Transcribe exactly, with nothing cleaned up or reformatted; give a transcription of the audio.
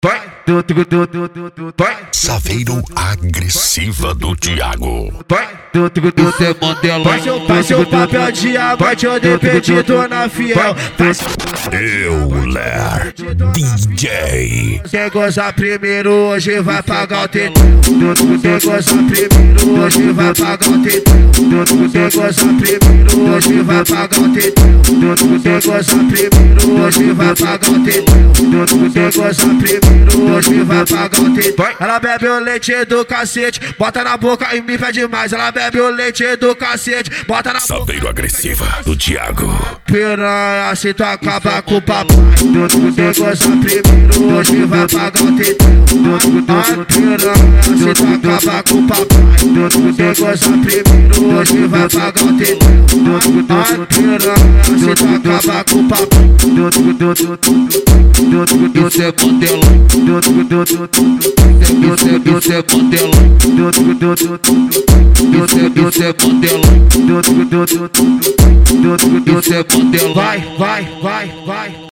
Vai, tu, tu, tu, tu, tu, tu, vai. Saveiro agressiva do Thiago. Vai, tu, tu, tu, Você Mandela. faz seu, faz seu papel de água, te odeio perdido na fiel. Euler D J. Quem gozar primeiro hoje vai pagar o teteu. Quem gozar primeiro hoje vai pagar o teteu. Quem gozar primeiro hoje vai pagar o teteu. Quem gozar primeiro hoje vai pagar o teteu. Quem gozar primeiro hoje vai pagar o teteu. Ela bebe o leite do cacete, bota na boca e me pede mais. Ela bebe o leite do cacete, bota na boca. Saveiro agressiva do Thiago. Piranha, se tu acabar com o papai, quem gozar primeiro hoje vai pagar o teteu. Ai, piranha, se tu acabar com o papai, quem gozar primeiro hoje vai pagar o teteu. Ai, piranha, se tu acabar com o papai. Você Mandela. Você você Mandela. Você você Mandela. Você Mandela. Vai, vai, vai, vai.